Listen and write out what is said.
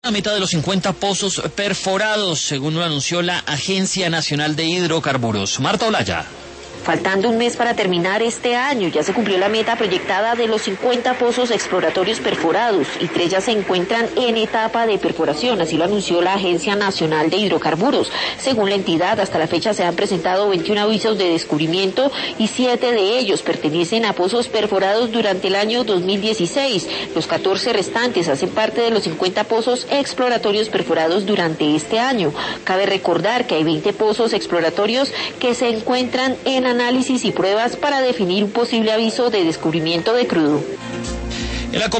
La meta de los 50 pozos perforados, según lo anunció la Agencia Nacional de Hidrocarburos. Marta Olaya. Faltando un mes para terminar este año, ya se cumplió la meta proyectada de los 50 pozos exploratorios perforados y 3 ya se encuentran en etapa de perforación, así lo anunció la Agencia Nacional de Hidrocarburos. Según la entidad, hasta la fecha se han presentado 21 avisos de descubrimiento y 7 de ellos pertenecen a pozos perforados durante el año 2016. Los 14 restantes hacen parte de los 50 pozos exploratorios perforados durante este año. Cabe recordar que hay 20 pozos exploratorios que se encuentran en análisis y pruebas para definir un posible aviso de descubrimiento de crudo.